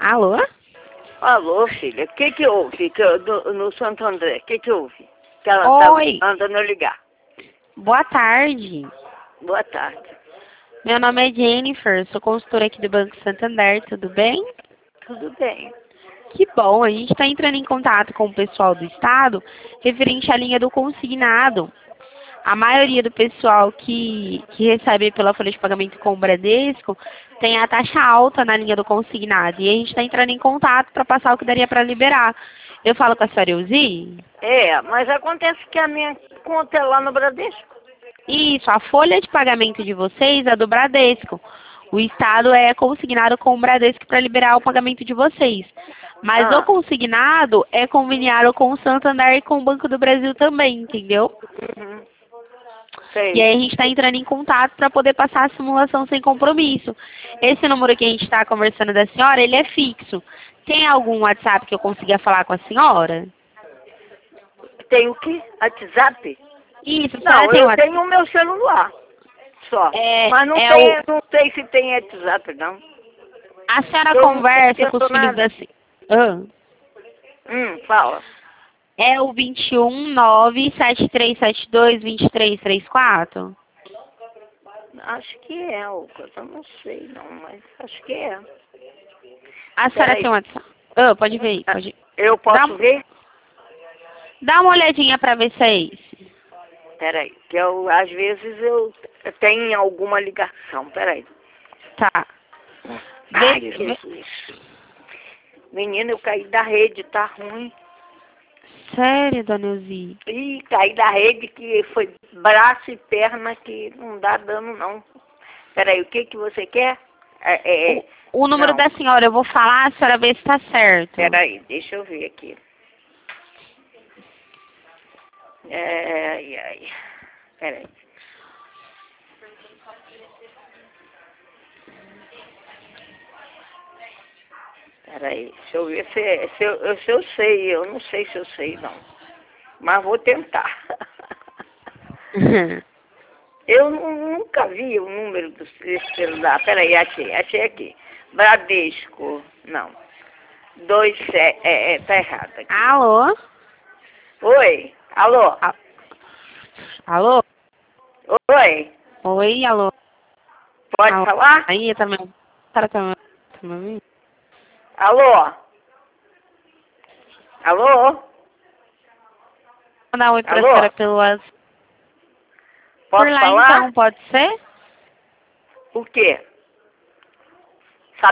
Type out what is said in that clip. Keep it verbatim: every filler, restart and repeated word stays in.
Alô? Alô, filha, o que que houve que eu- no, no Santo André? O que que houve? Que ela tá Oi, mandando eu ligar. boa tarde. Boa tarde. Meu nome é Jennifer, sou consultora aqui do Banco Santander, tudo bem? Tudo bem. Que bom, a gente está entrando em contato com o pessoal do Estado referente à linha do consignado. A maioria do pessoal que, que recebe pela folha de pagamento com o Bradesco tem a taxa alta na linha do consignado. E a gente está entrando em contato para passar o que daria para liberar. Eu falo com a senhora Elzi? É, mas acontece que a minha conta é lá no Bradesco. Isso, a folha de pagamento de vocês é do Bradesco. O Estado é consignado com o Bradesco para liberar o pagamento de vocês. Mas o Ah, consignado é conveniado com o Santander e com o Banco do Brasil também, entendeu? uhum. E Sei. aí a gente está entrando em contato para poder passar a simulação sem compromisso. Esse número que a gente está conversando da senhora, ele é fixo. Tem algum WhatsApp que eu consiga falar com a senhora? Tem o quê? WhatsApp? Isso, a senhora Não, tem eu WhatsApp? tenho o meu celular só. É, Mas não, é tem, o, não sei se tem WhatsApp, não. a senhora Eu não conversa com entendo os filhos nada. da senhora? Hum, fala. É o vinte e um, nove, sete três sete dois, vinte e três trinta e quatro? Acho que é, Lucas. Eu não sei, não, mas acho que é. A senhora Peraí. tem WhatsApp? Ah, pode ver aí, Ah, pode. Eu Dá, posso ver? dá uma olhadinha pra ver se é esse. Peraí, que eu, às vezes eu tenho alguma ligação. Peraí. Tá. Vê, Ai, vê. Jesus. Menina, eu caí da rede, tá ruim. Sério, dona Elzi? Ih, caí da rede que foi braço e perna que não dá dano, não. Peraí, o que que você quer? É, é, O, o número não, da senhora, eu vou falar, a senhora vê se tá certo. peraí, deixa eu ver aqui. É, ai, ai. Peraí. Peraí, deixa eu ver se, se, eu, se eu sei. Eu não sei se eu sei, não. Mas vou tentar. Eu nu- nunca vi o número do desse celular. Peraí, achei, achei aqui. Bradesco. Não. Dois, é, é, é, tá errado aqui. Alô? Oi, alô? A- Alô? Oi, Oi, alô? pode Alô? falar? Aí, tá me... A senhora tá me... Tá me ouvindo? Alô? Alô? Vou dar um oi pra senhora Alô? pelo WhatsApp. Por Posso lá falar? então, pode ser? O quê?